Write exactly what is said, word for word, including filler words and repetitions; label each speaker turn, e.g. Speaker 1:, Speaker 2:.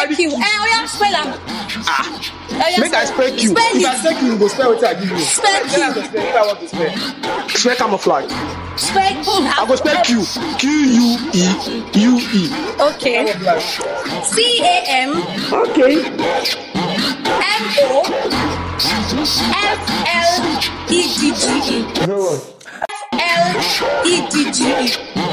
Speaker 1: spell Q. Eh, oh yeah, spell am.
Speaker 2: Ah.
Speaker 1: Oh, yeah,
Speaker 2: Make I spell Q.
Speaker 1: Spell
Speaker 2: If I
Speaker 1: it.
Speaker 2: spell Q, you go spell what I give you.
Speaker 1: Spell
Speaker 2: Then I
Speaker 1: Q.
Speaker 2: go spell if I want to spell. Spell camouflage.
Speaker 1: Spell Q.
Speaker 2: I go spell Q. Q U E U E.
Speaker 1: Okay. C A M.
Speaker 2: Okay.
Speaker 1: M O F L E D G E.
Speaker 2: No.
Speaker 1: F L E D G E.